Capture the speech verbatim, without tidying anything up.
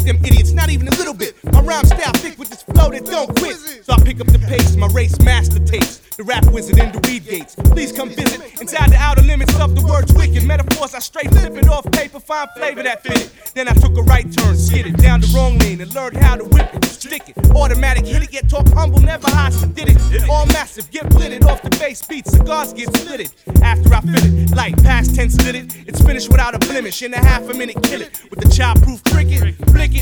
them idiots, not even a little bit. My rhyme style thick with this flow that don't quit. So I pick up the pace, my race master takes. The rap wizard in the weed gates. Please come visit inside the outer limits of the words wicked. Metaphors I straight flip it off paper, find flavor that fit it. Then I took a right turn, skid it down the wrong lane and learned how to whip it, stick it. Automatic hit it, yet talk humble, never hostile, did it. All massive, get blitted off the bass beat, cigars get slitted. After I fill it, light past tense lit it. It's finished without a blemish. In a half a minute, kill it with the child-proof cricket. Flick it.